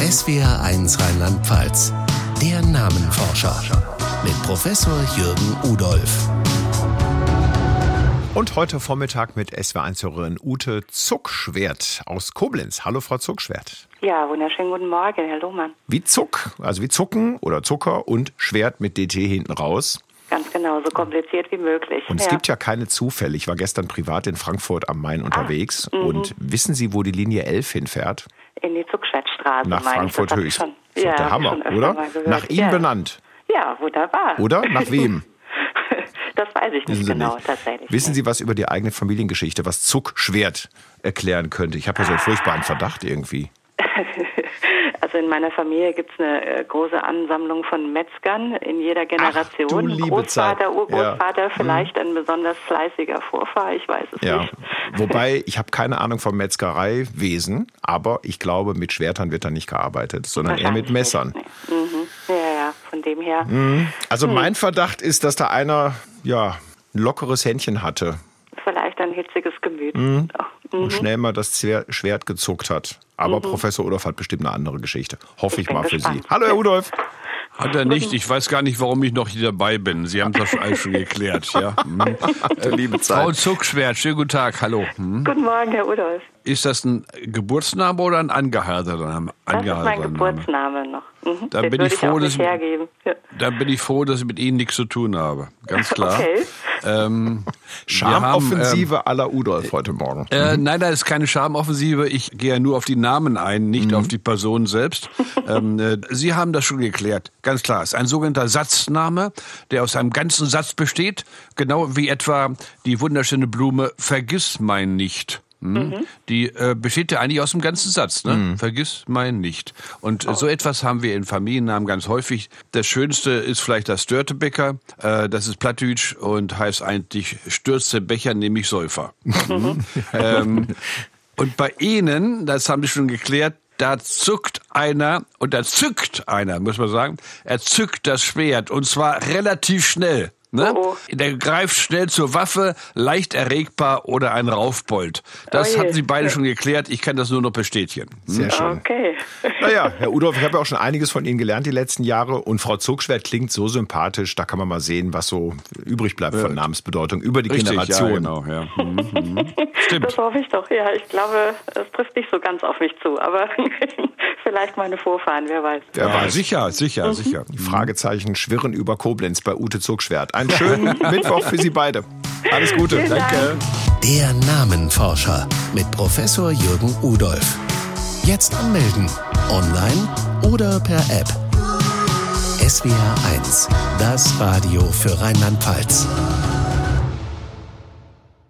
SWR1 Rheinland-Pfalz. Der Namenforscher mit Professor Jürgen Udolph. Und heute Vormittag mit SWR1-Hörerin Ute Zuckschwert aus Koblenz. Hallo, Frau Zuckschwert. Ja, wunderschönen guten Morgen, Herr Lohmann. Wie Zuck, also wie Zucken oder Zucker und Schwert mit DT hinten raus. Ganz genau, so kompliziert wie möglich. Und es gibt ja keine Zufälle. Ich war gestern privat in Frankfurt am Main unterwegs. Und wissen Sie, wo die Linie 11 hinfährt? In die Zuckschwertstraße. Nach Frankfurt Höchst. Das ist der Hammer, oder? Nach ihm benannt. Ja, wunderbar. Oder? Nach wem? Das weiß ich nicht genau, tatsächlich. Wissen Sie was über die eigene Familiengeschichte, was Zuckschwert erklären könnte? Ich habe ja so einen furchtbaren Verdacht irgendwie. Also in meiner Familie gibt es eine große Ansammlung von Metzgern in jeder Generation. Ach, du liebe Großvater, Zeit. Urgroßvater, Ja. Vielleicht ein besonders fleißiger Vorfahr, ich weiß es nicht. Wobei, ich habe keine Ahnung vom Metzgereiwesen, aber ich glaube, mit Schwertern wird da nicht gearbeitet, sondern eher mit Messern. Nicht, nee. Ja, von dem her. Also mein Verdacht ist, dass da einer ein lockeres Händchen hatte. Vielleicht ein hitziges Gemüt. Und schnell mal das Schwert gezuckt hat. Aber Professor Udolph hat bestimmt eine andere Geschichte. Hoffe ich mal für gespannt. Sie. Hallo, Herr Udolph. Hat er nicht. Ich weiß gar nicht, warum ich noch hier dabei bin. Sie haben das alles schon geklärt. Ja. Liebe Zeit. Frau Zuckschwert, schönen guten Tag. Hallo. Guten Morgen, Herr Udolph. Ist das ein Geburtsname oder ein angeheirateter Name? Das ist mein Geburtsname noch. Dann Den bin würde ich froh, auch dass nicht hergeben. Ja. Dann bin ich froh, dass ich mit Ihnen nichts zu tun habe. Ganz klar. Okay. Charmoffensive à la Udolph heute Morgen. Nein, da ist keine Charmoffensive. Ich gehe ja nur auf die Namen ein, nicht auf die Person selbst. Sie haben das schon geklärt. Ganz klar. Es ist ein sogenannter Satzname, der aus einem ganzen Satz besteht. Genau wie etwa die wunderschöne Blume Vergiss mein nicht. Die besteht ja eigentlich aus dem ganzen Satz, ne? Vergiss mein nicht. Und so etwas haben wir in Familiennamen ganz häufig. Das Schönste ist vielleicht das Störtebeker. Das ist Plattdeutsch und heißt eigentlich stürzte Becher, nämlich Säufer. Und bei Ihnen, das haben Sie schon geklärt, da zuckt einer und da zückt einer, muss man sagen. Er zückt das Schwert und zwar relativ schnell. Ne? Der greift schnell zur Waffe, leicht erregbar oder ein Raufbold. Das hatten Sie beide schon geklärt. Ich kann das nur noch bestätigen. Sehr schön. Okay. Naja, Herr Udolph, ich habe ja auch schon einiges von Ihnen gelernt die letzten Jahre. Und Frau Zuckschwert klingt so sympathisch. Da kann man mal sehen, was so übrig bleibt von Namensbedeutung über die Generation. Ja, genau. Ja. Stimmt. Das hoffe ich doch. Ja, ich glaube, es trifft nicht so ganz auf mich zu. Aber vielleicht meine Vorfahren, wer weiß. Wer weiß. Sicher. Die Fragezeichen schwirren über Koblenz bei Ute Zuckschwert. Einen schönen Mittwoch für Sie beide. Alles Gute. Vielen Danke. Der Namenforscher mit Professor Jürgen Udolph. Jetzt anmelden. Online oder per App. SWR1, das Radio für Rheinland-Pfalz.